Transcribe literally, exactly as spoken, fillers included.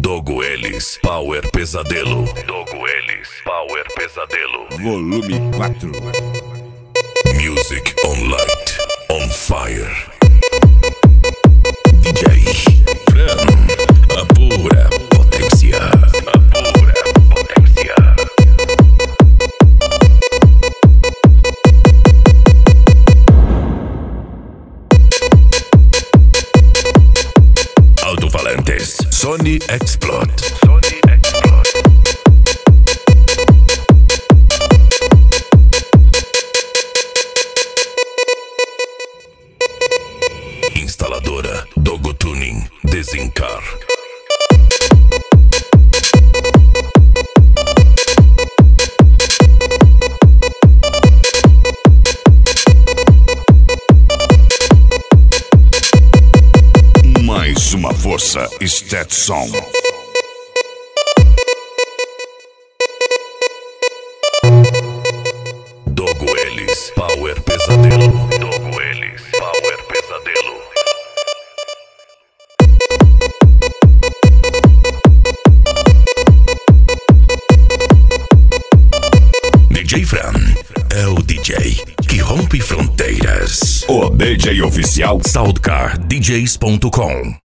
Dogo Ellis, Power Pesadelo. Dogo Ellis, Power Pesadelo. Volume quatro. Music on light, on fire. D J Fran, a pura potência. A pura potência. Alto-falantes Sony Explode. Sony Explode. Instaladora Dogo Tuning Desencar. Mais uma força Stetson. Dogo Ellis, Power Pesadelo. Dogo Ellis, Power Pesadelo. D J Fran é o D J que rompe fronteiras. O D J oficial Soundcar D Js ponto com